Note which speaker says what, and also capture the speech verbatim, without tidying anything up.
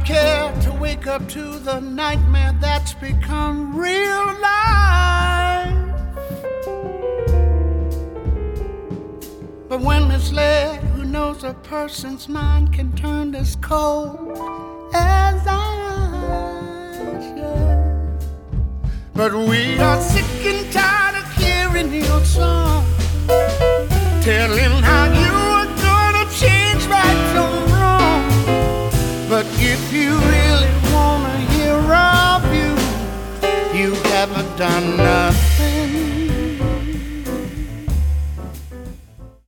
Speaker 1: care to wake up to the nightmare that's become real life. But when misled, who knows a person's mind can turn as cold as ice, yeah. But we are sick and tired of hearing your song, telling how you are gonna change right from wrong. But if you really wanna hear our view, you haven't done nothing